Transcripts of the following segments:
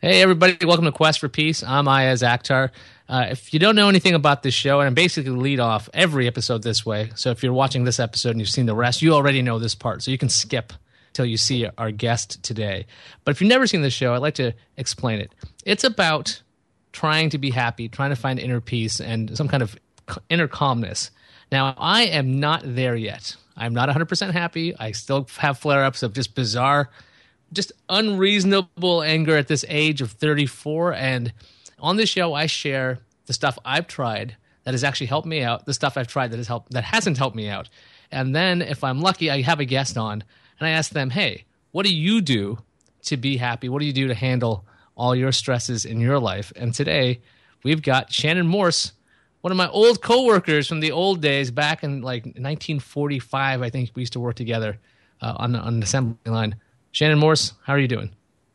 Hey, everybody. Welcome to Quest for Peace. I'm Ayaz Akhtar. If you don't know anything about this show, and I basically lead off every episode this way, so if you're watching this episode and you've seen the rest, you already know this part, so you can skip till you see our guest today. But if you've never seen this show, I'd like to explain it. It's about trying to be happy, trying to find inner peace and some kind of inner calmness. Now, I am not there yet. I'm not 100% happy. I still have flare-ups of just bizarre, just unreasonable anger at this age of 34. And on this show, I share the stuff I've tried that has actually helped me out, the stuff I've tried that hasn't helped me out. And then if I'm lucky, I have a guest on and I ask them, hey, what do you do to be happy? What do you do to handle all your stresses in your life? And today we've got Shannon Morse, one of my old coworkers from the old days back in like 1945. I think we used to work together on an assembly line. Shannon Morse, how are you doing?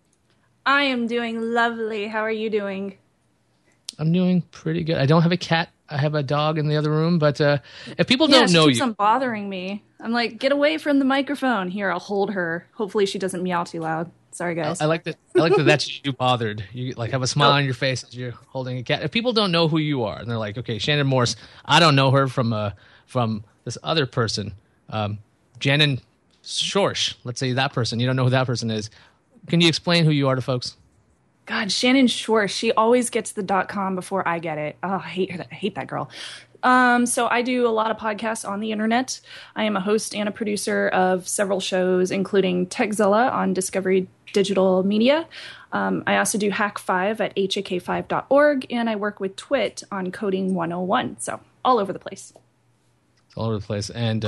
I am doing lovely. How are you doing? I'm doing pretty good. I don't have a cat. I have a dog in the other room. But if people don't know she keeps on bothering me. I'm like, get away from the microphone. Here, I'll hold her. Hopefully she doesn't meow too loud. Sorry, guys. I like that. That's you bothered. You like have a smile on your face as you're holding a cat. If people don't know who you are, and they're like, okay, Shannon Morse, I don't know her from this other person, Shannon Schorsch. Let's say that person. You don't know who that person is. Can you explain who you are to folks? God, Shannon Schorsch. She always gets the .com before I get it. Oh, I hate that girl. So I do a lot of podcasts on the internet. I am a host and a producer of several shows, including Techzilla on Discovery Digital Media. I also do Hack5 at hak5.org, and I work with Twit on Coding 101. So all over the place. It's all over the place. And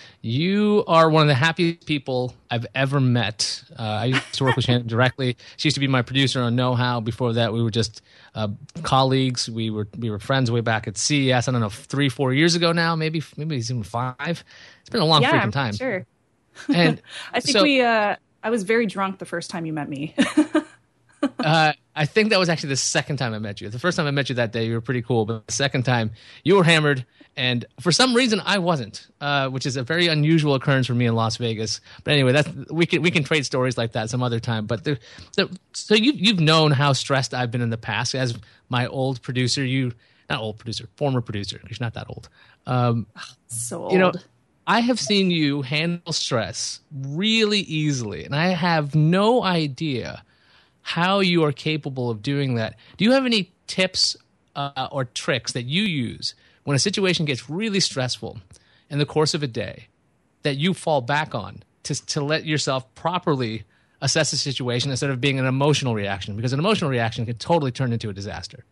you are one of the happiest people I've ever met. I used to work with Shannon directly. She used to be my producer on Know How. Before that, we were just colleagues. We were friends way back at CES. I don't know, 3-4 years ago now, maybe it's even 5. It's been a long freaking time. Sure. And I think I was very drunk the first time you met me. I think that was actually the second time I met you. The first time I met you that day, you were pretty cool. But the second time, you were hammered. And for some reason, I wasn't, which is a very unusual occurrence for me in Las Vegas. But anyway, we can trade stories like that some other time. But so you've known how stressed I've been in the past as my old producer. Former producer. You're not that old. So old. I have seen you handle stress really easily, and I have no idea how you are capable of doing that. Do you have any tips or tricks that you use when a situation gets really stressful in the course of a day that you fall back on to let yourself properly assess the situation instead of being an emotional reaction? Because an emotional reaction can totally turn into a disaster.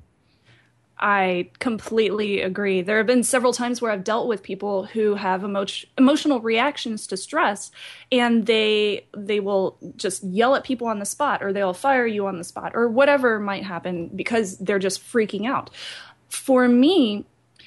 I completely agree. There have been several times where I've dealt with people who have emotional reactions to stress, and they will just yell at people on the spot, or they'll fire you on the spot, or whatever might happen because they're just freaking out. For me,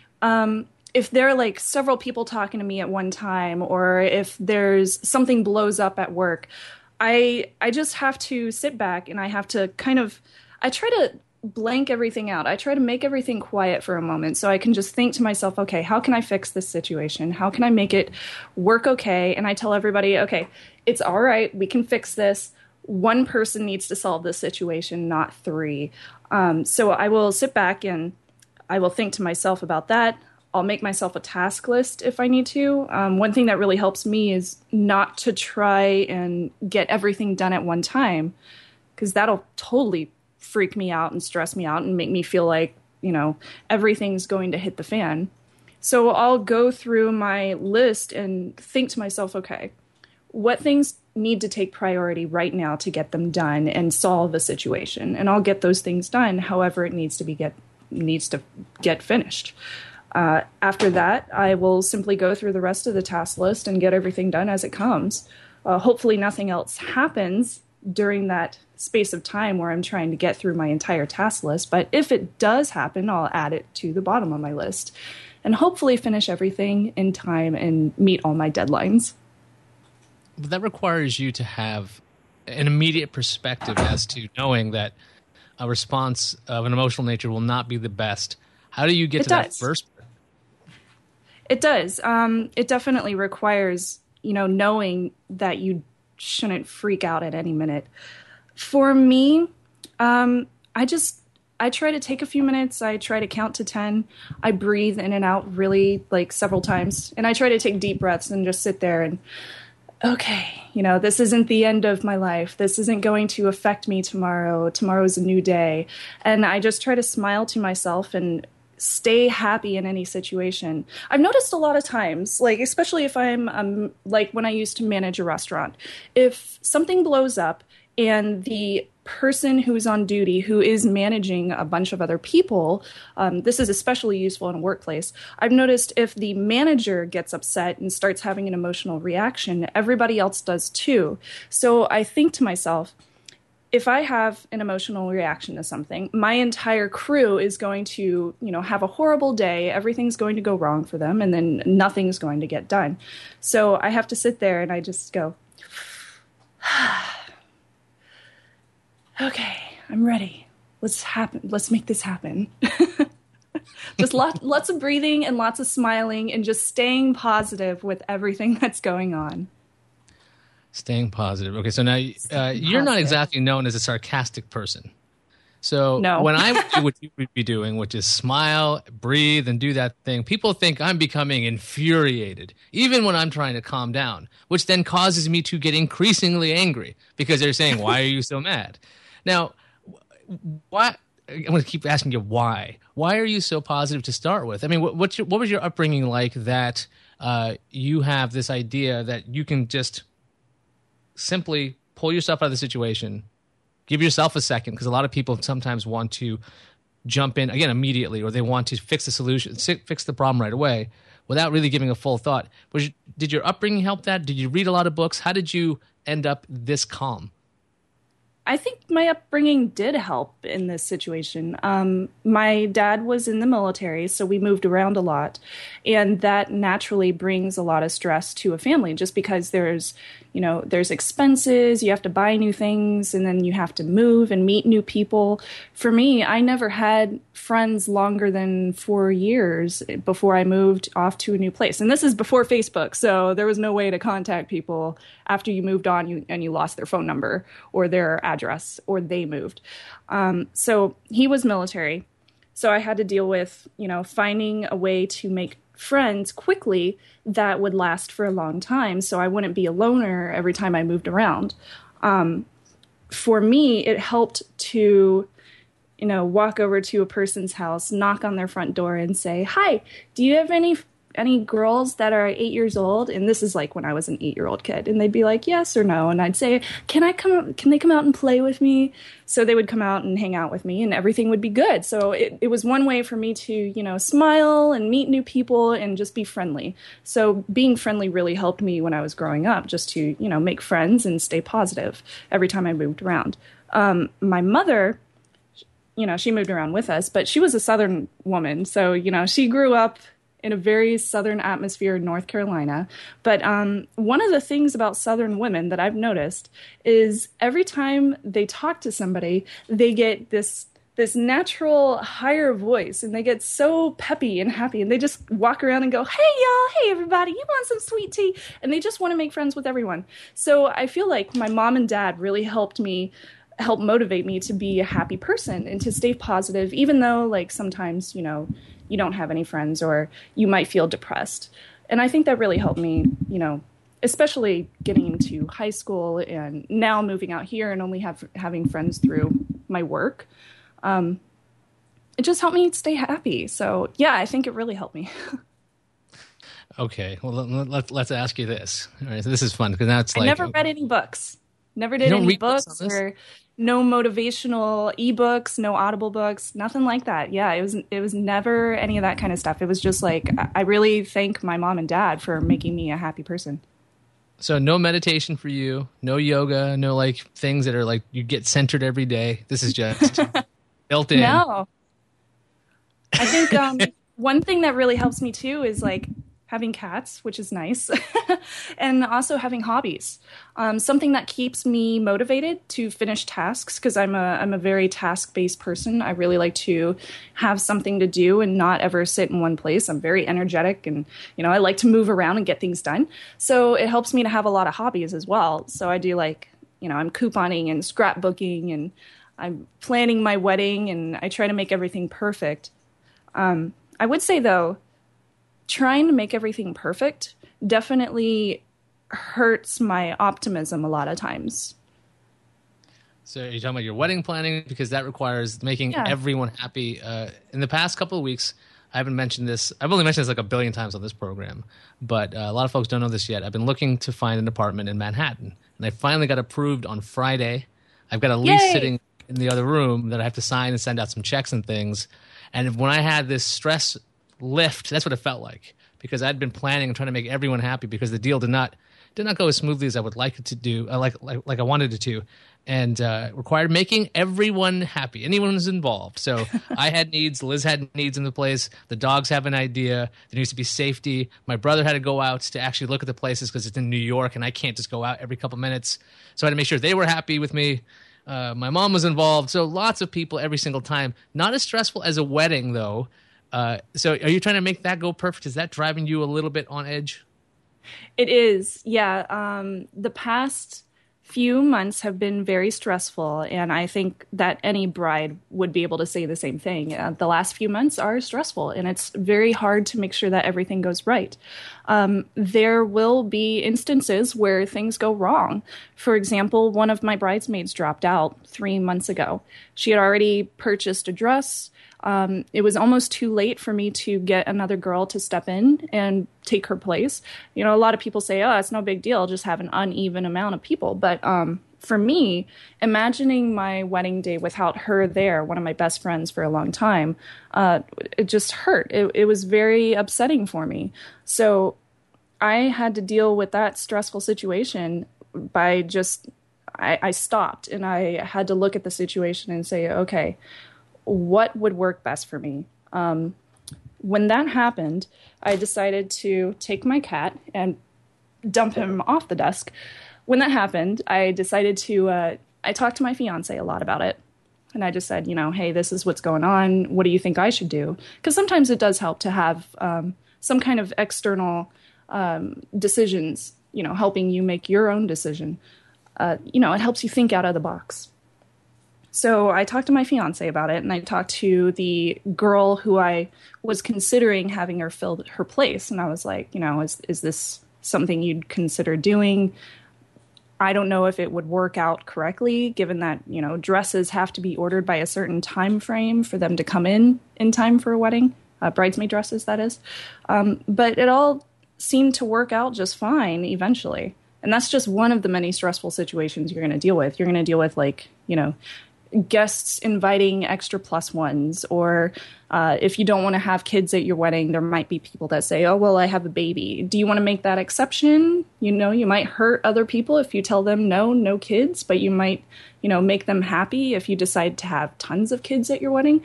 if there are like several people talking to me at one time, or if there's something blows up at work, I just have to sit back and I have to I try to blank everything out. I try to make everything quiet for a moment so I can just think to myself, okay, how can I fix this situation? How can I make it work okay? And I tell everybody, okay, it's all right. We can fix this. One person needs to solve this situation, not 3. So I will sit back and I will think to myself about that. I'll make myself a task list if I need to. One thing that really helps me is not to try and get everything done at one time, because that'll totally freak me out and stress me out and make me feel like, everything's going to hit the fan. So I'll go through my list and think to myself, okay, what things need to take priority right now to get them done and solve the situation? And I'll get those things done however it needs to get finished. After that, I will simply go through the rest of the task list and get everything done as it comes. Hopefully nothing else happens during that space of time where I'm trying to get through my entire task list. But if it does happen, I'll add it to the bottom of my list and hopefully finish everything in time and meet all my deadlines. But that requires you to have an immediate perspective as to knowing that a response of an emotional nature will not be the best. How do you get to that first? It does. It definitely requires, knowing that you shouldn't freak out at any minute. For me, I try to take a few minutes. I try to count to 10. I breathe in and out really like several times. And I try to take deep breaths and just sit there and, okay, this isn't the end of my life. This isn't going to affect me tomorrow. Tomorrow's a new day. And I just try to smile to myself and stay happy in any situation. I've noticed a lot of times, like especially if I'm like when I used to manage a restaurant, if something blows up and the person who's on duty, who is managing a bunch of other people, this is especially useful in a workplace. I've noticed if the manager gets upset and starts having an emotional reaction, everybody else does too. So I think to myself, if I have an emotional reaction to something, my entire crew is going to, have a horrible day. Everything's going to go wrong for them, and then nothing's going to get done. So I have to sit there and I just go, okay, I'm ready. Let's make this happen. Just lots of breathing and lots of smiling and just staying positive with everything that's going on. Staying positive. Okay, so now you're not exactly known as a sarcastic person. So no. When I do what you would be doing, which is smile, breathe, and do that thing, people think I'm becoming infuriated, even when I'm trying to calm down, which then causes me to get increasingly angry because they're saying, why are you so mad? Now, why? I'm going to keep asking you why. Why are you so positive to start with? I mean, what was your upbringing like that you have this idea that you can just simply pull yourself out of the situation, give yourself a second, because a lot of people sometimes want to jump in again immediately, or they want to fix the problem right away without really giving a full thought. Did your upbringing help that? Did you read a lot of books? How did you end up this calm? I think my upbringing did help in this situation. My dad was in the military, so we moved around a lot, and that naturally brings a lot of stress to a family just because there's expenses, you have to buy new things, and then you have to move and meet new people. For me, I never had friends longer than 4 years before I moved off to a new place. And this is before Facebook, so there was no way to contact people after you moved on and you lost their phone number or their address or they moved. So he was military. So I had to deal with, finding a way to make friends quickly that would last for a long time so I wouldn't be a loner every time I moved around. For me, it helped to, walk over to a person's house, knock on their front door and say, hi, do you have any girls that are 8 years old? And this is like when I was an 8-year-old kid, and they'd be like, yes or no. And I'd say, can they come out and play with me? So they would come out and hang out with me and everything would be good. So it was one way for me to, smile and meet new people and just be friendly. So being friendly really helped me when I was growing up, just to, make friends and stay positive every time I moved around. My mother, she moved around with us, but she was a Southern woman. So, she grew up in a very Southern atmosphere in North Carolina. But one of the things about Southern women that I've noticed is every time they talk to somebody, they get this natural higher voice, and they get so peppy and happy, and they just walk around and go, hey, y'all, hey, everybody, you want some sweet tea? And they just want to make friends with everyone. So I feel like my mom and dad really help motivate me to be a happy person and to stay positive, even though like sometimes, you don't have any friends or you might feel depressed. And I think that really helped me, especially getting into high school and now moving out here and only having friends through my work. It just helped me stay happy. So yeah, I think it really helped me. Okay. Well, let's ask you this. All right. So this is fun because now it's like, I never read any books. Never did any books or no motivational ebooks, no Audible books, nothing like that. Yeah, it was never any of that kind of stuff. It was just like, I really thank my mom and dad for making me a happy person. So no meditation for you, no yoga, no like things that are like you get centered every day. This is just built in. No. I think one thing that really helps me too is like having cats, which is nice, and also having hobbies. Something that keeps me motivated to finish tasks, because I'm a very task-based person. I really like to have something to do and not ever sit in one place. I'm very energetic, and I like to move around and get things done. So it helps me to have a lot of hobbies as well. So I do like I'm couponing and scrapbooking, and I'm planning my wedding and I try to make everything perfect. I would say, though, trying to make everything perfect definitely hurts my optimism a lot of times. So you're talking about your wedding planning, because that requires making everyone happy. In the past couple of weeks, I haven't mentioned this. I've only mentioned this like a billion times on this program, but a lot of folks don't know this yet. I've been looking to find an apartment in Manhattan, and I finally got approved on Friday. I've got a lease sitting in the other room that I have to sign and send out some checks and things. And when I had this stress lift, that's what it felt like, because I'd been planning and trying to make everyone happy, because the deal did not go as smoothly as I would like it to do, like I wanted it to, and required making everyone happy, anyone who's involved. So I had needs, Liz had needs in the place, the dogs have an idea, there needs to be safety. My brother had to go out to actually look at the places because it's in New York, and I can't just go out every couple minutes. So I had to make sure they were happy with me. My mom was involved, so lots of people every single time. Not as stressful as a wedding, though. So are you trying to make that go perfect? Is that driving you a little bit on edge? It is, yeah. The past few months have been very stressful, and I think that any bride would be able to say the same thing. The last few months are stressful, and it's very hard to make sure that everything goes right. There will be instances where things go wrong. For example, one of my bridesmaids dropped out 3 months ago. She had already purchased a dress. It was almost too late for me to get another girl to step in and take her place. You know, a lot of people say, oh, it's no big deal, just have an uneven amount of people. But for me, imagining my wedding day without her there, one of my best friends for a long time, it just hurt. It was very upsetting for me. So I had to deal with that stressful situation by just, I stopped and I had to look at the situation and say, okay, what would work best for me? When that happened, I decided to take my cat and dump him off the desk. When that happened, I decided to, I talked to my fiance a lot about it. And I just said, you know, hey, this is what's going on. What do you think I should do? Because sometimes it does help to have some kind of external decisions, you know, helping you make your own decision. You know, it helps you think out of the box. So I talked to my fiance about it, and I talked to the girl who I was considering having her fill her place. And I was like, you know, is this something you'd consider doing? I don't know if it would work out correctly, given that, you know, dresses have to be ordered by a certain time frame for them to come in time for a wedding, bridesmaid dresses, that is. But it all seemed to work out just fine eventually. And that's just one of the many stressful situations you're going to deal with. You're going to deal with, like, you know, guests inviting extra plus ones, or if you don't want to have kids at your wedding, there might be people that say, oh, well, I have a baby. Do you want to make that exception? You know, you might hurt other people if you tell them no kids, but you might, you know, make them happy if you decide to have tons of kids at your wedding.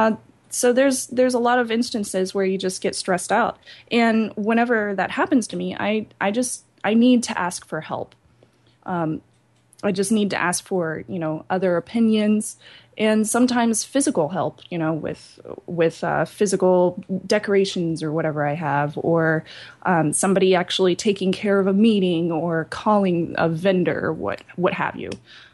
So there's a lot of instances where you just get stressed out. And whenever that happens to me, I need to ask for help. I just need to ask for, you know, other opinions and sometimes physical help, you know, with physical decorations or whatever I have, or somebody actually taking care of a meeting or calling a vendor, what have you.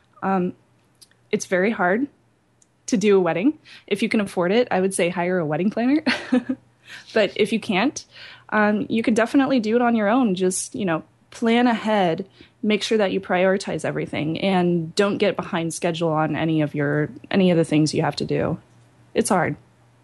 It's very hard to do a wedding. If you can afford it, I would say hire a wedding planner. But if you can't, you could definitely do it on your own. Just, you know, plan ahead. Make sure that you prioritize everything and don't get behind schedule on any of the things you have to do. It's hard.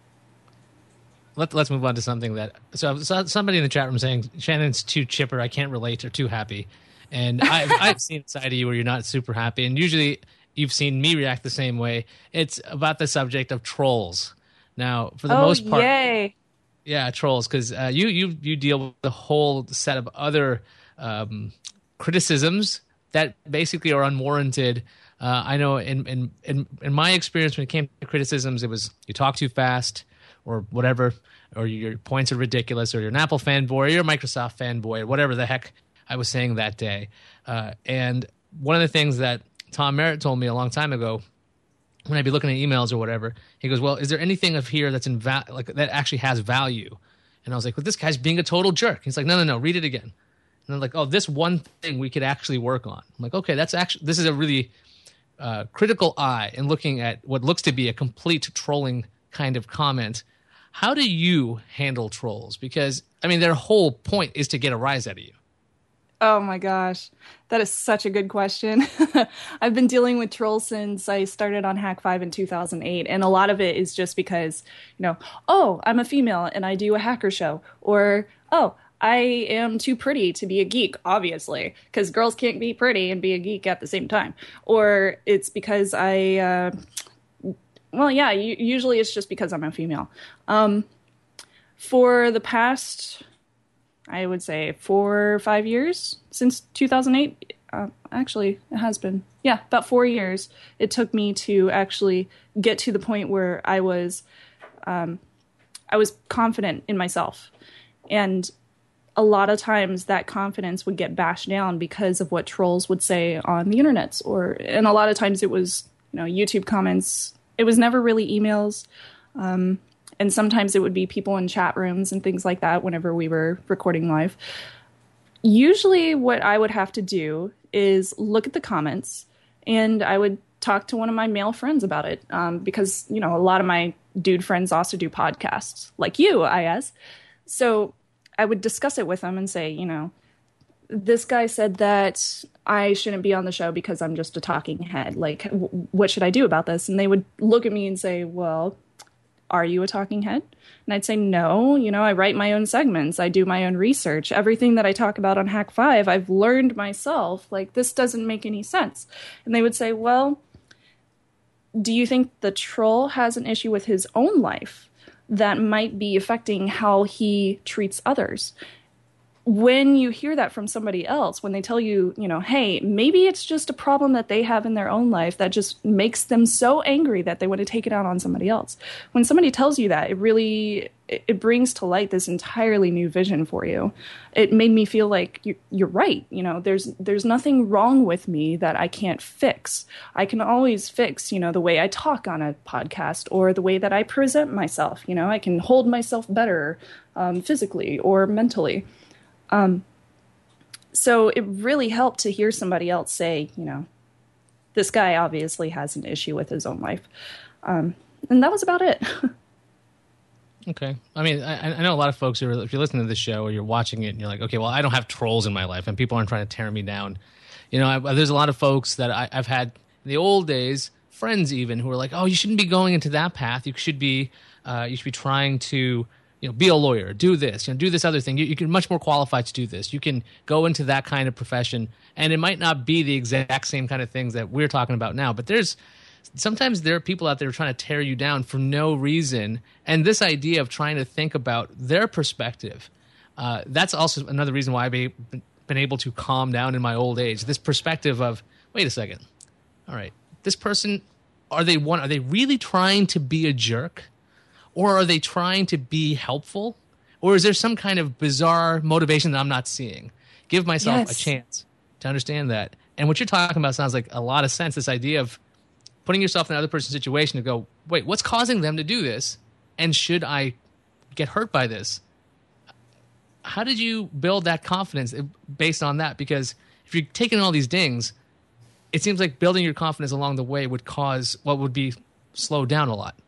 Let's move on to something that, so somebody in the chat room saying Shannon's too chipper, I can't relate, or too happy. And I've seen a side of you where you're not super happy, and usually you've seen me react the same way. It's about the subject of trolls. Now, for the most part, yay. Yeah, trolls, because you deal with a whole set of other criticisms that basically are unwarranted. I know in my experience, when it came to criticisms, it was you talk too fast or whatever, or your points are ridiculous, or you're an Apple fanboy, or you're a Microsoft fanboy, or whatever the heck I was saying that day. And one of the things that Tom Merritt told me a long time ago, when I'd be looking at emails or whatever, he goes, well, is there anything of here that's that actually has value? And I was like, well, this guy's being a total jerk. He's like, no, read it again. And I'm like, oh, this one thing we could actually work on. I'm like, okay, this is a really critical eye and looking at what looks to be a complete trolling kind of comment, how do you handle trolls? Because, I mean, their whole point is to get a rise out of you. Oh my gosh, that is such a good question. I've been dealing with trolls since I started on Hack5 in 2008, and a lot of it is just because, oh, I'm a female and I do a hacker show, or, oh, I am too pretty to be a geek, obviously, because girls can't be pretty and be a geek at the same time. Or it's because usually it's just because I'm a female. For the past, I would say 4 or 5 years, since 2008, actually, it has been, about 4 years, it took me to actually get to the point where I was confident in myself. And a lot of times that confidence would get bashed down because of what trolls would say on the internet, and a lot of times it was, YouTube comments. It was never really emails. And sometimes it would be people in chat rooms and things like that whenever we were recording live. Usually what I would have to do is look at the comments, and I would talk to one of my male friends about it, because, a lot of my dude friends also do podcasts, like you, IS. So I would discuss it with them and say, this guy said that I shouldn't be on the show because I'm just a talking head. Like, what should I do about this? And they would look at me and say, well, are you a talking head? And I'd say, no, I write my own segments. I do my own research. Everything that I talk about on Hack5, I've learned myself. Like, this doesn't make any sense. And they would say, well, do you think the troll has an issue with his own life that might be affecting how he treats others? When you hear that from somebody else, when they tell you, hey, maybe it's just a problem that they have in their own life that just makes them so angry that they want to take it out on somebody else. When somebody tells you that, it brings to light this entirely new vision for you. It made me feel like you're right. There's nothing wrong with me that I can't fix. I can always fix, the way I talk on a podcast or the way that I present myself. I can hold myself better physically or mentally. So it really helped to hear somebody else say, this guy obviously has an issue with his own life. And that was about it. Okay. I mean, I know a lot of folks if you're listening to this show or you're watching it and you're like, okay, well, I don't have trolls in my life and people aren't trying to tear me down. There's a lot of folks that I've had in the old days, friends even, who are like, oh, you shouldn't be going into that path. You should be trying to, be a lawyer, do this, do this other thing. You're much more qualified to do this. You can go into that kind of profession, and it might not be the exact same kind of things that we're talking about now. But sometimes there are people out there trying to tear you down for no reason. And this idea of trying to think about their perspective, that's also another reason why I've been able to calm down in my old age. This perspective of, wait a second, all right, this person, are they really trying to be a jerk? Or are they trying to be helpful? Or is there some kind of bizarre motivation that I'm not seeing? Give myself a chance to understand that. And what you're talking about sounds like a lot of sense, this idea of putting yourself in another person's situation to go, wait, what's causing them to do this? And should I get hurt by this? How did you build that confidence based on that? Because if you're taking all these dings, it seems like building your confidence along the way would cause what would be slowed down a lot.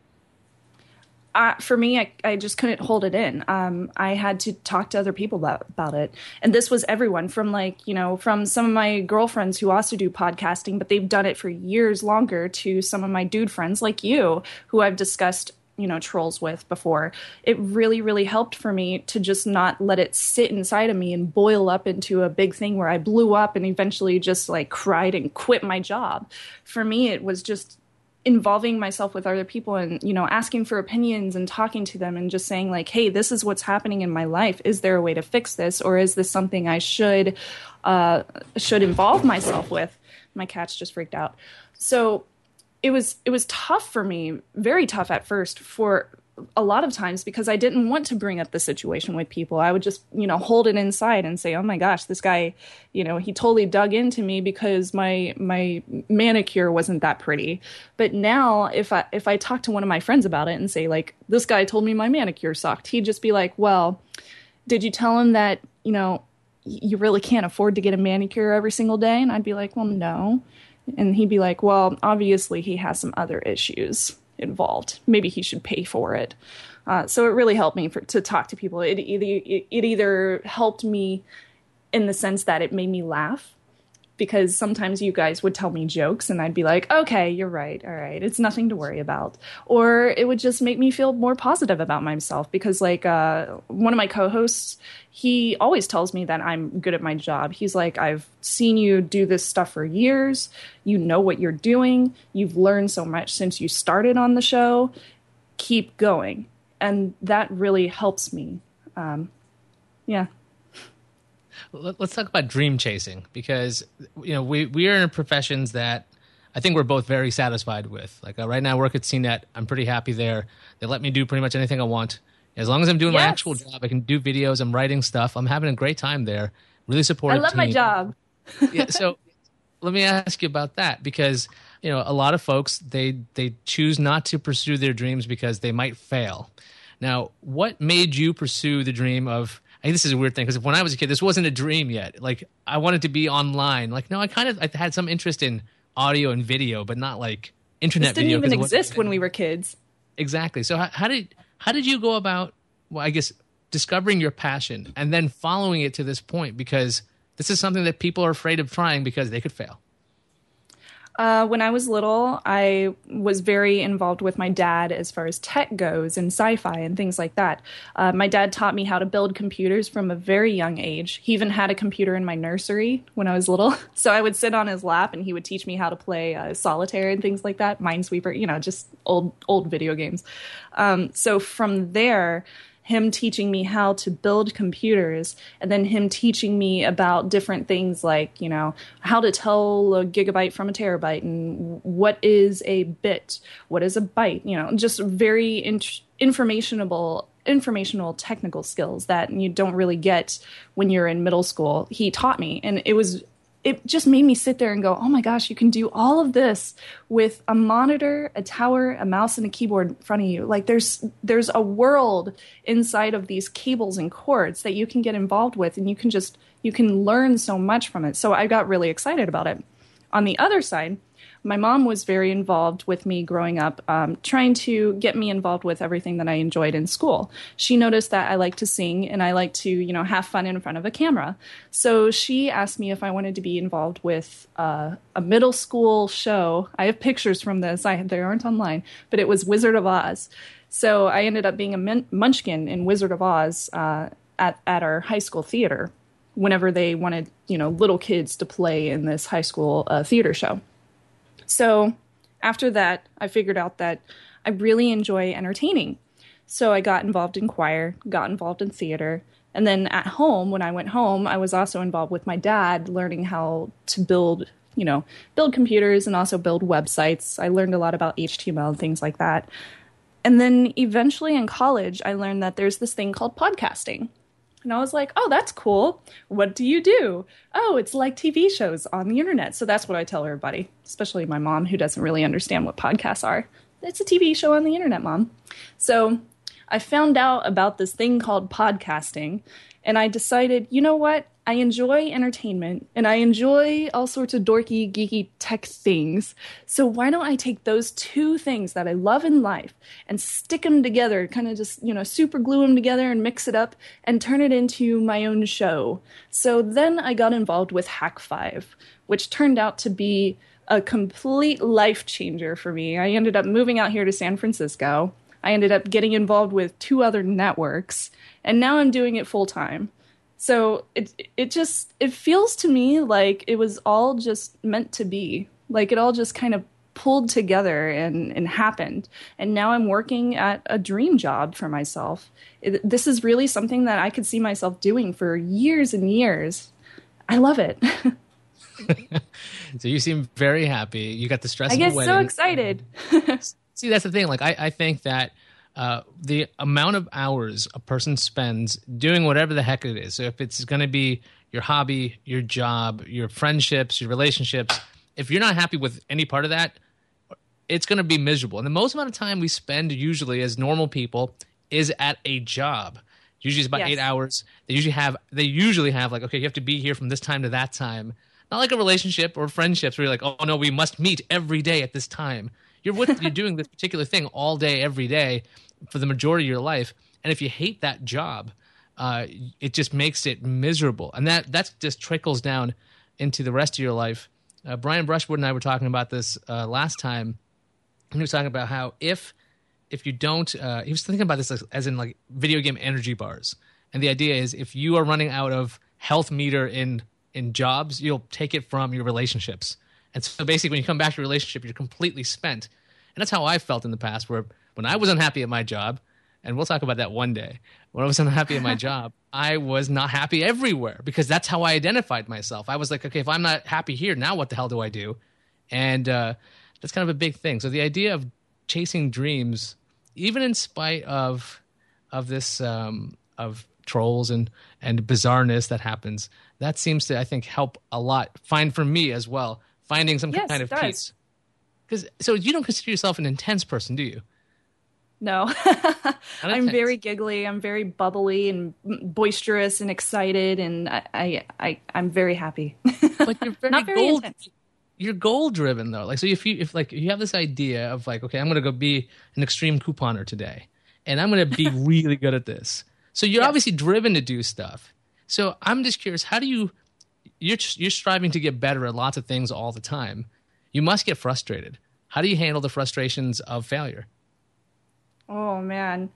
For me, I just couldn't hold it in. I had to talk to other people about it. And this was everyone from from some of my girlfriends who also do podcasting, but they've done it for years longer, to some of my dude friends like you who I've discussed, trolls with before. It really, really helped for me to just not let it sit inside of me and boil up into a big thing where I blew up and eventually just cried and quit my job. For me, it was just involving myself with other people and, asking for opinions and talking to them and just saying hey, this is what's happening in my life. Is there a way to fix this? Or is this something I should involve myself with? My cat's just freaked out. So it was tough for me, very tough at first for a lot of times, because I didn't want to bring up the situation with people. I would just, hold it inside and say, oh my gosh, this guy, he totally dug into me because my manicure wasn't that pretty. But now if I talk to one of my friends about it and say this guy told me my manicure sucked, he'd just be like, well, did you tell him that, you really can't afford to get a manicure every single day? And I'd be like, well, no. And he'd be like, well, obviously he has some other issues involved. Maybe he should pay for it. So it really helped me to talk to people. It either helped me in the sense that it made me laugh, because sometimes you guys would tell me jokes and I'd be like, okay, you're right. All right. It's nothing to worry about. Or it would just make me feel more positive about myself, because like one of my co-hosts, he always tells me that I'm good at my job. He's like, I've seen you do this stuff for years. You know what you're doing. You've learned so much since you started on the show. Keep going. And that really helps me. Yeah. Let's talk about dream chasing, because we are in professions that I think we're both very satisfied with. Like right now, I work at CNET. I'm pretty happy there. They let me do pretty much anything I want. As long as I'm doing my actual job, I can do videos. I'm writing stuff. I'm having a great time there. Really supportive team. I love my job. Yeah, so let me ask you about that, because a lot of folks they choose not to pursue their dreams because they might fail. Now, what made you pursue the dream of? I think this is a weird thing, because when I was a kid, this wasn't a dream yet. Like I wanted to be online. Like no, I had some interest in audio and video, but not like internet video. This didn't even exist when we were kids. Exactly. So how did you go about? Well, I guess discovering your passion and then following it to this point, because this is something that people are afraid of trying because they could fail. When I was little, I was very involved with my dad as far as tech goes and sci-fi and things like that. My dad taught me how to build computers from a very young age. He even had a computer in my nursery when I was little. So I would sit on his lap and he would teach me how to play solitaire and things like that, Minesweeper, just old video games. So from there, him teaching me how to build computers, and then him teaching me about different things like, how to tell a gigabyte from a terabyte, and what is a bit, what is a byte, just very informational technical skills that you don't really get when you're in middle school. He taught me, and it just made me sit there and go, oh my gosh, you can do all of this with a monitor, a tower, a mouse, and a keyboard in front of you. Like there's a world inside of these cables and cords that you can get involved with, and you can learn so much from it. So I got really excited about it. On the other side, my mom was very involved with me growing up, trying to get me involved with everything that I enjoyed in school. She noticed that I like to sing and I like to, have fun in front of a camera. So she asked me if I wanted to be involved with a middle school show. I have pictures from this. They aren't online, but it was Wizard of Oz. So I ended up being a munchkin in Wizard of Oz at our high school theater whenever they wanted, little kids to play in this high school theater show. So after that, I figured out that I really enjoy entertaining. So I got involved in choir, got involved in theater. And then at home, when I went home, I was also involved with my dad, learning how to build computers and also build websites. I learned a lot about HTML and things like that. And then eventually in college, I learned that there's this thing called podcasting. And I was like, oh, that's cool. What do you do? Oh, it's like TV shows on the internet. So that's what I tell everybody, especially my mom, who doesn't really understand what podcasts are. It's a TV show on the internet, Mom. So I found out about this thing called podcasting, and I decided, you know what? I enjoy entertainment, and I enjoy all sorts of dorky, geeky tech things. So why don't I take those two things that I love in life and stick them together, kind of just, super glue them together and mix it up and turn it into my own show. So then I got involved with Hack5, which turned out to be a complete life changer for me. I ended up moving out here to San Francisco. I ended up getting involved with 2 other networks, and now I'm doing it full time. So it feels to me like it was all just meant to be. Like it all just kind of pulled together and happened. And now I'm working at a dream job for myself. This is really something that I could see myself doing for years and years. I love it. So you seem very happy. You got the stress of a wedding. I get so excited. See, that's the thing. Like I think that the amount of hours a person spends doing whatever the heck it is. So if it's going to be your hobby, your job, your friendships, your relationships, if you're not happy with any part of that, it's going to be miserable. And the most amount of time we spend usually as normal people is at a job. Usually it's about 8 hours. They usually have like, okay, you have to be here from this time to that time. Not like a relationship or friendships where you're like, oh no, we must meet every day at this time. You're doing this particular thing all day, every day for the majority of your life. And if you hate that job, it just makes it miserable. And that just trickles down into the rest of your life. Brian Brushwood and I were talking about this last time. And he was talking about how if you don't, he was thinking about this as in like video game energy bars. And the idea is if you are running out of health meter in jobs, you'll take it from your relationships. And so basically when you come back to your relationship, you're completely spent. And that's how I felt in the past, where when I was unhappy at my job, and we'll talk about that one day, when I was unhappy at my job, I was not happy everywhere because that's how I identified myself. I was like, okay, if I'm not happy here, now what the hell do I do? And that's kind of a big thing. So the idea of chasing dreams, even in spite of this of trolls and bizarreness that happens, that seems to, I think, help a lot. Find for me as well, finding some kind of peace. So you don't consider yourself an intense person, do you? No. I'm very giggly. I'm very bubbly and boisterous and excited, and I'm very happy. But you're very not very intense. You're goal driven though. Like, so if you have this idea of like, okay, I'm going to go be an extreme couponer today, and I'm going to be really good at this. So you're obviously driven to do stuff. So I'm just curious, how do you're striving to get better at lots of things all the time. You must get frustrated. How do you handle the frustrations of failure? Oh, man.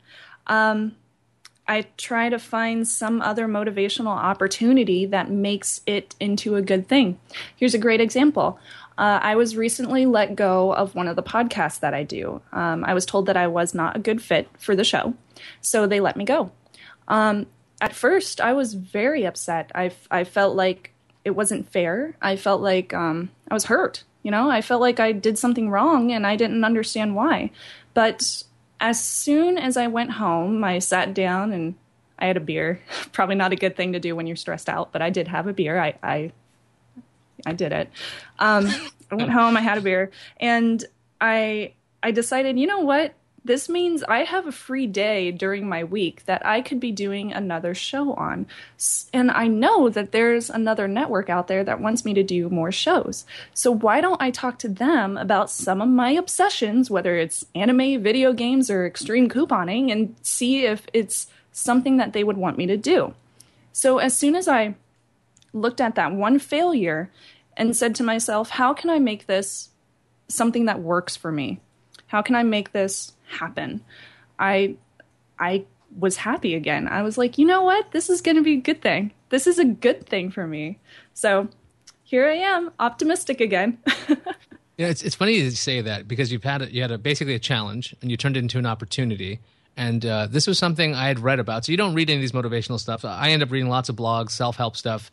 I try to find some other motivational opportunity that makes it into a good thing. Here's a great example. I was recently let go of one of the podcasts that I do. I was told that I was not a good fit for the show, so they let me go. At first, I was very upset. I felt like it wasn't fair. I felt like I was hurt. I felt like I did something wrong and I didn't understand why. But as soon as I went home, I sat down and I had a beer. Probably not a good thing to do when you're stressed out, but I did have a beer. I did it. I went home, I had a beer, and I decided, you know what? This means I have a free day during my week that I could be doing another show on. And I know that there's another network out there that wants me to do more shows. So why don't I talk to them about some of my obsessions, whether it's anime, video games, or extreme couponing, and see if it's something that they would want me to do. So as soon as I looked at that one failure and said to myself, how can I make this something that works for me? How can I make this happen? I was happy again. I was like, you know what? This is going to be a good thing. This is a good thing for me. So here I am, optimistic again. Yeah, it's funny to say that because you had basically a challenge and you turned it into an opportunity. And this was something I had read about. So you don't read any of these motivational stuff. I end up reading lots of blogs, self-help stuff,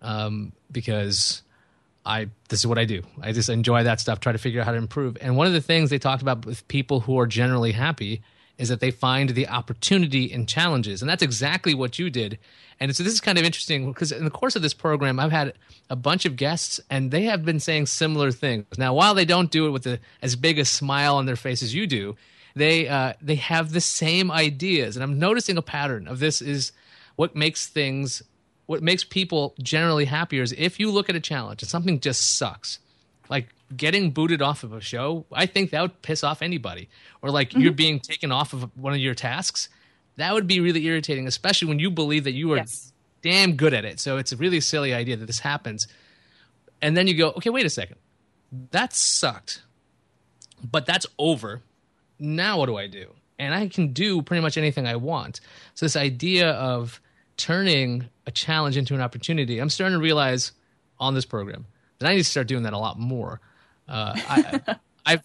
because this is what I do. I just enjoy that stuff, try to figure out how to improve. And one of the things they talked about with people who are generally happy is that they find the opportunity in challenges. And that's exactly what you did. And so this is kind of interesting because in the course of this program, I've had a bunch of guests and they have been saying similar things. Now, while they don't do it with as big a smile on their face as you do, they have the same ideas. And I'm noticing a pattern of this is what makes people generally happier is if you look at a challenge and something just sucks, like getting booted off of a show, I think that would piss off anybody. Or like you're being taken off of one of your tasks, that would be really irritating, especially when you believe that you are damn good at it. So it's a really silly idea that this happens. And then you go, okay, wait a second. That sucked, but that's over. Now what do I do? And I can do pretty much anything I want. So this idea of turning a challenge into an opportunity, I'm starting to realize on this program that I need to start doing that a lot more. I've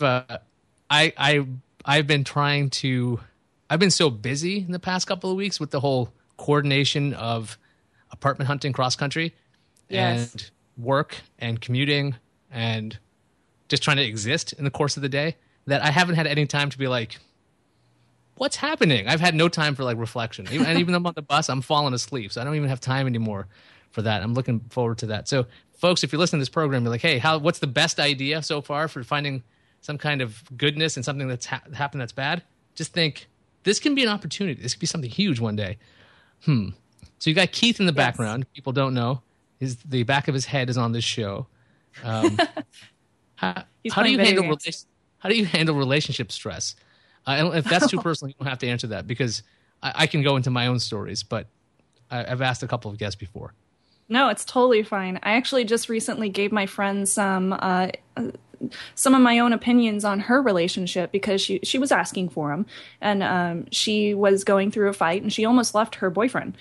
been so busy in the past couple of weeks with the whole coordination of apartment hunting cross country and work and commuting and just trying to exist in the course of the day that I haven't had any time to be like, what's happening? I've had no time for like reflection. And even though I'm on the bus, I'm falling asleep. So I don't even have time anymore for that. I'm looking forward to that. So folks, if you're listening to this program, you're like, hey, what's the best idea so far for finding some kind of goodness in something that's happened that's bad? Just think, this can be an opportunity. This could be something huge one day. So you got Keith in the background. People don't know. The back of his head is on this show. Um, He's how do playing you video handle games. how do you handle relationship stress? And if that's too personal, you don't have to answer that because I can go into my own stories. But I've asked a couple of guests before. No, it's totally fine. I actually just recently gave my friend some of my own opinions on her relationship because she was asking for them, and she was going through a fight and she almost left her boyfriend.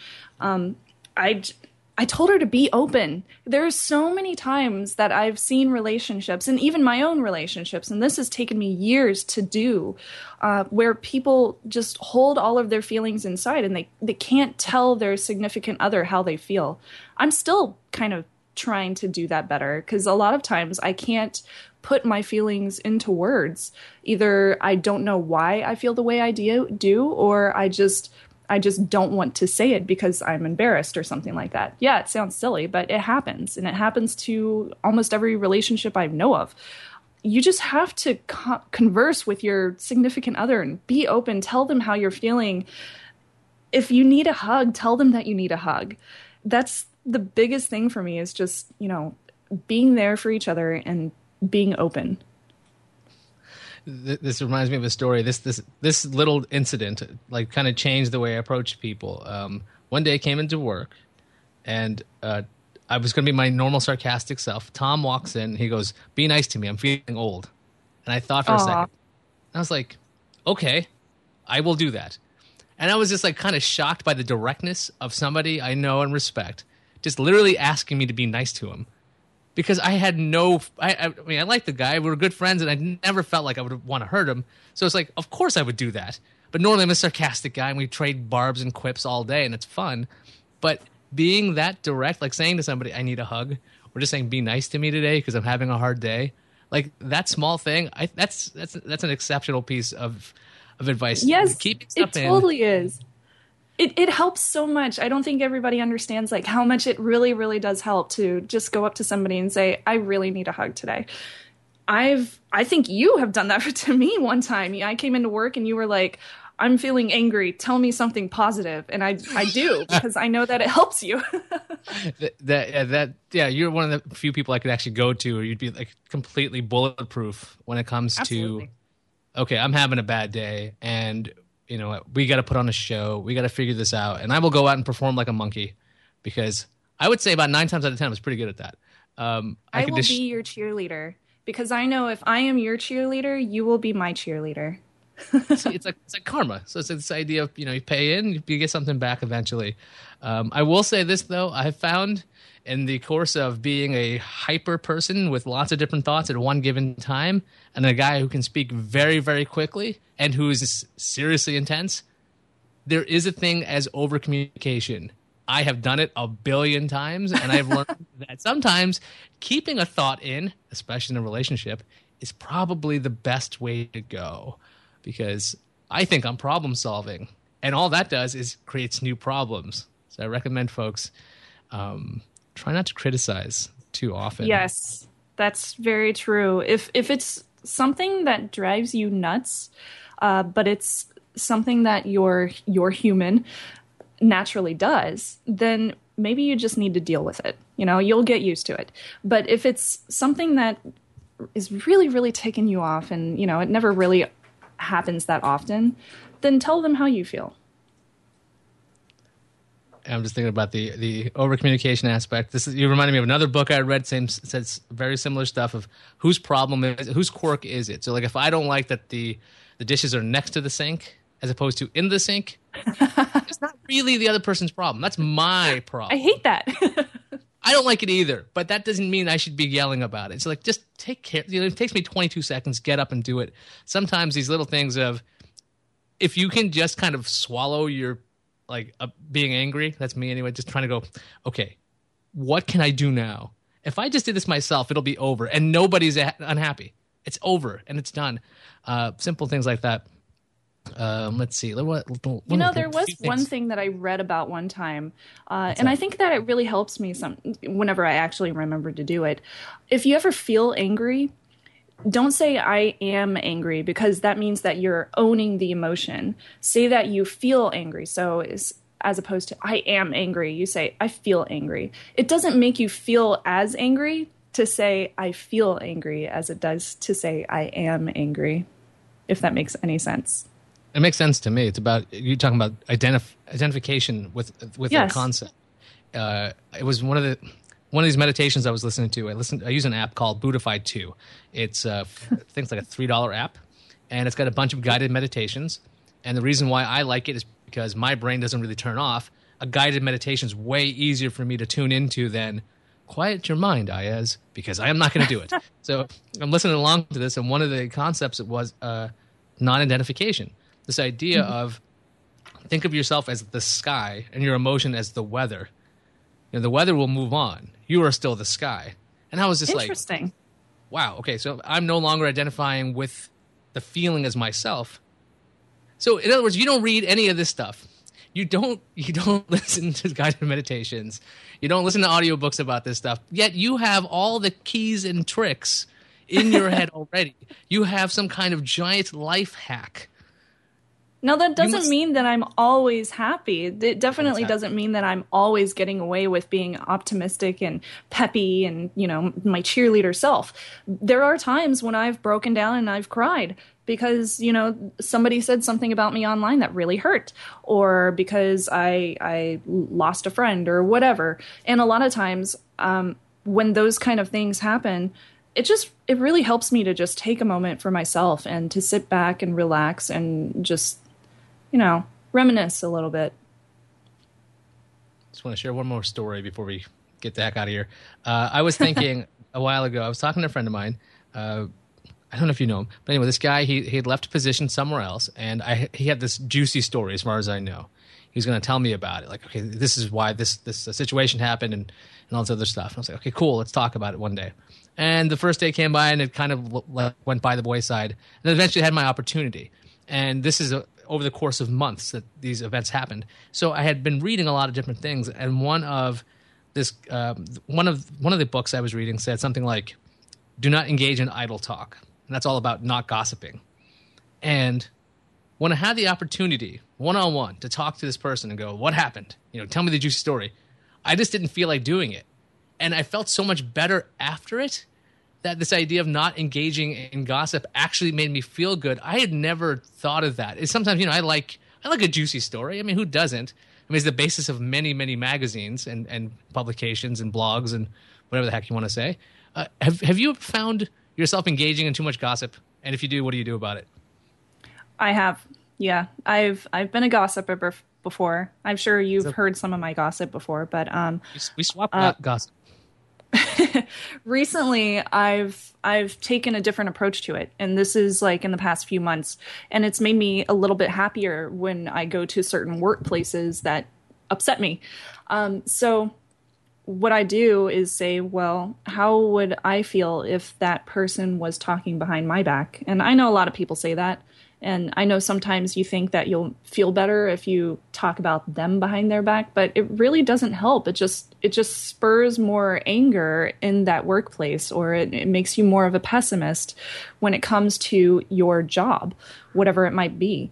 I told her to be open. There's so many times that I've seen relationships, and even my own relationships, and this has taken me years to do, where people just hold all of their feelings inside and they can't tell their significant other how they feel. I'm still kind of trying to do that better because a lot of times I can't put my feelings into words. Either I don't know why I feel the way I do, or I just don't want to say it because I'm embarrassed or something like that. Yeah, it sounds silly, but it happens. And it happens to almost every relationship I know of. You just have to converse with your significant other and be open. Tell them how you're feeling. If you need a hug, tell them that you need a hug. That's the biggest thing for me, is just, being there for each other and being open. This reminds me of a story. This little incident like kind of changed the way I approach people. One day I came into work, and I was going to be my normal sarcastic self. Tom walks in. He goes, "Be nice to me. I'm feeling old." And I thought for a second. I was like, "Okay, I will do that." And I was just like kind of shocked by the directness of somebody I know and respect, just literally asking me to be nice to him. Because I had I mean, I liked the guy. We were good friends, and I never felt like I would want to hurt him. So it's like, of course I would do that. But normally I'm a sarcastic guy, and we trade barbs and quips all day, and it's fun. But being that direct, like saying to somebody, "I need a hug," or just saying, "Be nice to me today because I'm having a hard day," like that small thing, that's an exceptional piece of advice. Yes, Keeping it stuff totally is. It helps so much. I don't think everybody understands like how much it really, really does help to just go up to somebody and say, "I really need a hug today." I think you have done that to me one time. I came into work and you were like, "I'm feeling angry. Tell me something positive." And I do, because I know that it helps you. You're one of the few people I could actually go to, or you'd be like completely bulletproof when it comes Absolutely. to, okay, I'm having a bad day, and we got to put on a show. We got to figure this out. And I will go out and perform like a monkey, because I would say about 9 times out of 10 I was pretty good at that. I will be your cheerleader, because I know if I am your cheerleader, you will be my cheerleader. See, it's like karma. So it's this idea of, you pay in, you get something back eventually. I will say this, though. I have found in the course of being a hyper person with lots of different thoughts at one given time, and a guy who can speak very, very quickly and who is seriously intense, there is a thing as over-communication. I have done it a billion times, and I've learned that sometimes keeping a thought in, especially in a relationship, is probably the best way to go, because I think I'm problem solving, and all that does is creates new problems. So I recommend folks try not to criticize too often. Yes, that's very true. If it's something that drives you nuts, but it's something that your human naturally does, then maybe you just need to deal with it. You'll get used to it. But if it's something that is really, really taking you off, and it never really happens that often, then tell them how you feel. I'm just thinking about the over communication aspect. You reminded me of another book I read. Says very similar stuff of whose problem is it, whose quirk is it. So like if I don't like that the dishes are next to the sink as opposed to in the sink, it's not really the other person's problem. That's my problem. I hate that. I don't like it either, but that doesn't mean I should be yelling about it. So like just take care. It takes me 22 seconds, get up and do it. Sometimes these little things of, if you can just kind of swallow your being angry, that's me anyway, just trying to go, okay, what can I do now? If I just did this myself, it'll be over and nobody's unhappy. It's over and it's done. Simple things like that. Let's see. There was one thing that I read about one time, and I think that it really helps me whenever I actually remember to do it. If you ever feel angry, don't say "I am angry," because that means that you're owning the emotion. Say that you feel angry. So as opposed to I am angry. You say, I feel angry. It doesn't make you feel as angry to say I feel angry as it does to say I am angry, if that makes any sense. It makes sense to me. It's about, you're talking about identification with Yes. a concept. It was one of these meditations I was listening to. I use an app called Buddhify 2. It's I think it's like a $3 app, and it's got a bunch of guided meditations. And the reason why I like it is because my brain doesn't really turn off. A guided meditation is way easier for me to tune into than quiet your mind, Ayaz, because I am not going to do it. So I'm listening along to this, and one of the concepts was non-identification. This idea of think of yourself as the sky and your emotion as the weather. You know, the weather will move on. You are still the sky. And I was just like, Interesting. wow, okay, so I'm no longer identifying with the feeling as myself. So in other words, you don't read any of this stuff. You don't listen to guided meditations. You don't listen to audiobooks about this stuff. Yet you have all the keys and tricks in your head already. You have some kind of giant life hack. No, that doesn't mean that I'm always happy. It definitely doesn't mean that I'm always getting away with being optimistic and peppy and, you know, my cheerleader self. There are times when I've broken down and I've cried because, you know, somebody said something about me online that really hurt, or because I lost a friend or whatever. And a lot of times when those kind of things happen, it really helps me to just take a moment for myself and to sit back and relax and just, you know, reminisce a little bit. Just want to share one more story before we get the heck out of here. I was thinking a while ago, I was talking to a friend of mine. I don't know if you know him, but anyway, this guy, he had left a position somewhere else, and he had this juicy story as far as I know. He was going to tell me about it. Like, okay, this is why this situation happened and all this other stuff. And I was like, okay, cool, let's talk about it one day. And the first day came by, and it kind of went by the wayside. And then eventually I had my opportunity. And this is over the course of months that these events happened. So I had been reading a lot of different things, and one of the books I was reading said something like, "Do not engage in idle talk," and that's all about not gossiping. And when I had the opportunity, one-on-one, to talk to this person and go, "What happened? You know, tell me the juicy story," I just didn't feel like doing it, and I felt so much better after it. That this idea of not engaging in gossip actually made me feel good. I had never thought of that. Sometimes, you know, I like a juicy story. I mean, who doesn't? I mean, it's the basis of many, many magazines and publications and blogs and whatever the heck you want to say. Have you found yourself engaging in too much gossip? And if you do, what do you do about it? I have. Yeah. I've been a gossiper before. I'm sure you've heard some of my gossip before, but we swap gossip. Recently, I've taken a different approach to it, and this is like in the past few months, and it's made me a little bit happier when I go to certain workplaces that upset me. So what I do is say, well, how would I feel if that person was talking behind my back? And I know a lot of people say that. And I know sometimes you think that you'll feel better if you talk about them behind their back, but it really doesn't help. It just spurs more anger in that workplace, or it makes you more of a pessimist when it comes to your job, whatever it might be.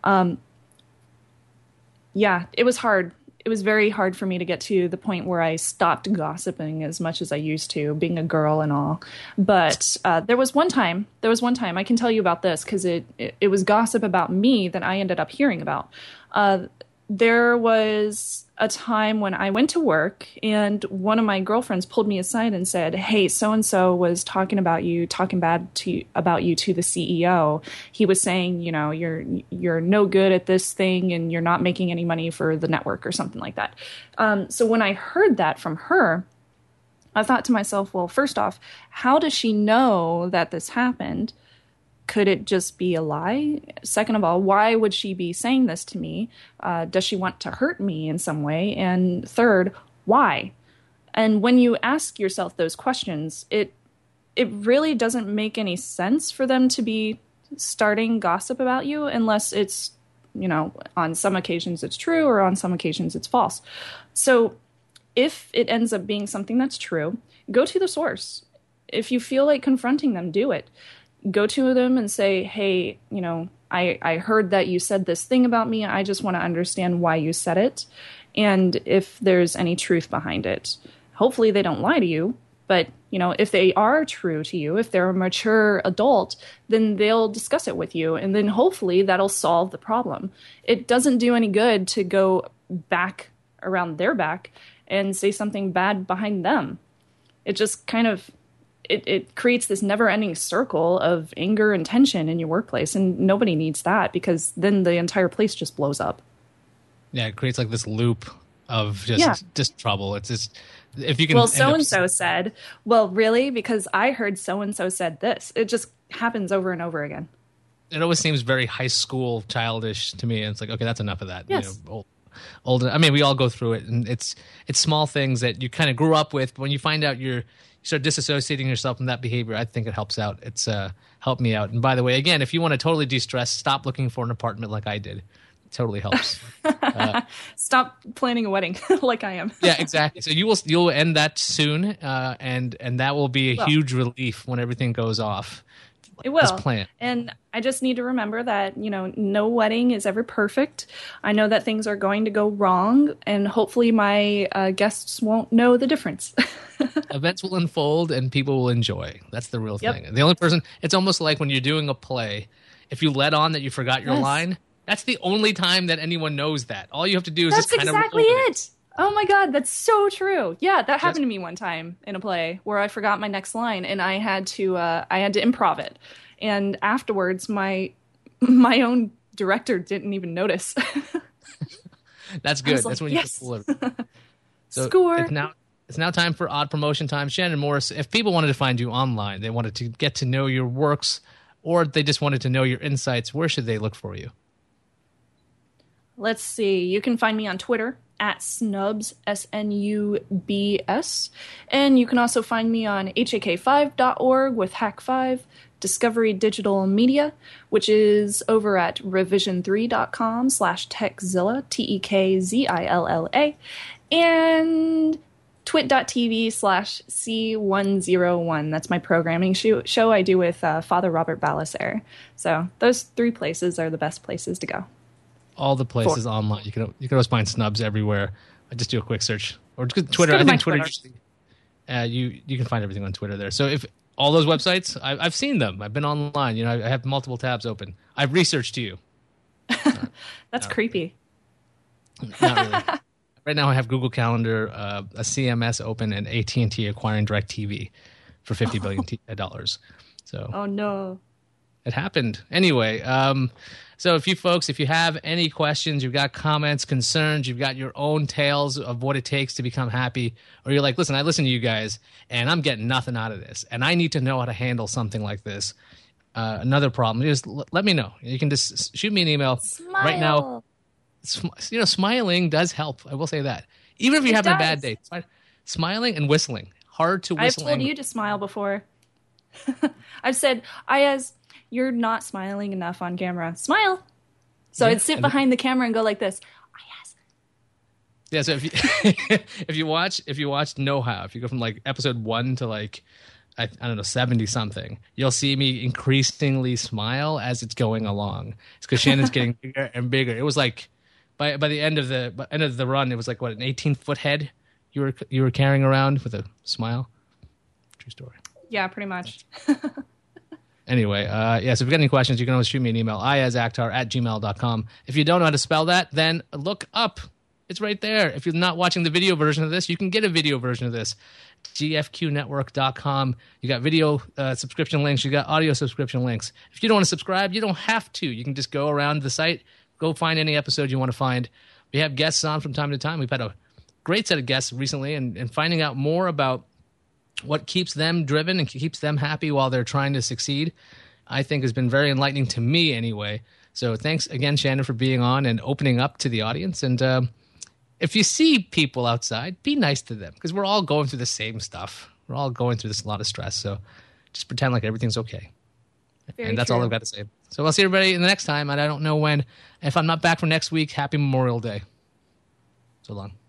Yeah, it was hard. It was very hard for me to get to the point where I stopped gossiping as much as I used to, being a girl and all. But there was one time, I can tell you about this because it was gossip about me that I ended up hearing about. There was a time when I went to work and one of my girlfriends pulled me aside and said, "Hey, so-and-so was talking bad about you to the CEO. He was saying, you know, you're no good at this thing and you're not making any money for the network," or something like that. So when I heard that from her, I thought to myself, well, first off, how does she know that this happened? Could it just be a lie? Second of all, why would she be saying this to me? Does she want to hurt me in some way? And third, why? And when you ask yourself those questions, it really doesn't make any sense for them to be starting gossip about you unless it's, you know, on some occasions it's true or on some occasions it's false. So if it ends up being something that's true, go to the source. If you feel like confronting them, do it. Go to them and say, "Hey, you know, I heard that you said this thing about me. I just want to understand why you said it and if there's any truth behind it. Hopefully they don't lie to you, but if they are true to you, if they're a mature adult, then they'll discuss it with you, and then hopefully that'll solve the problem. It doesn't do any good to go back around their back and say something bad behind them. It just kind of it creates this never-ending circle of anger and tension in your workplace, and nobody needs that, because then the entire place just blows up. Yeah, it creates like this loop of just trouble. It's just, if you can. Well, so-and-so said, well, really? Because I heard so-and-so said this. It just happens over and over again. It always seems very high school, childish to me. And it's like, okay, that's enough of that. Yes. Old. I mean, we all go through it, and it's small things that you kind of grew up with. But when you find out you start disassociating yourself from that behavior, I think it helps out. It's helped me out. And by the way, again, if you want to totally de-stress, stop looking for an apartment like I did. It totally helps. Stop planning a wedding like I am. Yeah, exactly. So you'll end that soon, and that will be a huge relief when everything goes off. It will. As planned. And I just need to remember that, no wedding is ever perfect. I know that things are going to go wrong, and hopefully my guests won't know the difference. Events will unfold and people will enjoy. That's the real thing. The only person, it's almost like when you're doing a play, if you let on that you forgot your line, that's the only time that anyone knows that. All you have to do is just kind of... That's exactly it. Oh my God, that's so true. Yeah, that happened to me one time in a play where I forgot my next line, and I had to improv it. And afterwards, my own director didn't even notice. That's good. Like, that's when you pull it. So score. It's now time for Odd Promotion Time. Shannon Morris, if people wanted to find you online, they wanted to get to know your works, or they just wanted to know your insights, where should they look for you? Let's see. You can find me on Twitter @Snubs, SNUBS. And you can also find me on hak5.org with Hack5, Discovery Digital Media, which is over at revision3.com/Tekzilla, TEKZILLA, and twit.tv/C101. That's my programming show I do with Father Robert Balaser. So those 3 places are the best places to go. All the places online. You can always find Snubs everywhere. I just do a quick search, or just Twitter. I think Twitter. You can find everything on Twitter there. So if all those websites, I've seen them. I've been online. I have multiple tabs open. I've researched you. That's creepy. Not really. Right now, I have Google Calendar, a CMS open, and AT&T acquiring DirecTV for $50 billion. So. Oh no. It happened. Anyway, so if you have any questions, you've got comments, concerns, you've got your own tales of what it takes to become happy, or you're like, listen, I listen to you guys, and I'm getting nothing out of this, and I need to know how to handle something like this. Another problem, just let me know. You can just shoot me an email. Smile. Right now. Smiling does help. I will say that. Even if you're having a bad day, smiling and whistling. Hard to whistle. I've told you to smile before. I've said, Ayaz, you're not smiling enough on camera. Smile. So I'd sit behind the camera and go like this. Ayaz. Yeah. So if you watch Know How, if you go from like episode 1 to like I don't know 70 something, you'll see me increasingly smile as it's going along. It's because Shannon's getting bigger and bigger. It was like by the end of the run, it was like what, an 18-foot head you were carrying around with a smile. True story. Yeah, pretty much. Anyway, so if you've got any questions, you can always shoot me an email, ayazaktar@gmail.com. If you don't know how to spell that, then look up. It's right there. If you're not watching the video version of this, you can get a video version of this. gfqnetwork.com. You got video subscription links. You got audio subscription links. If you don't want to subscribe, you don't have to. You can just go around the site, go find any episode you want to find. We have guests on from time to time. We've had a great set of guests recently, and finding out more about what keeps them driven and keeps them happy while they're trying to succeed, I think has been very enlightening to me anyway. So thanks again, Shannon, for being on and opening up to the audience. And if you see people outside, be nice to them, because we're all going through the same stuff. We're all going through a lot of stress. So just pretend like everything's okay. And that's all I've got to say. So I'll see everybody in the next time, and I don't know when. If I'm not back for next week, happy Memorial Day. So long.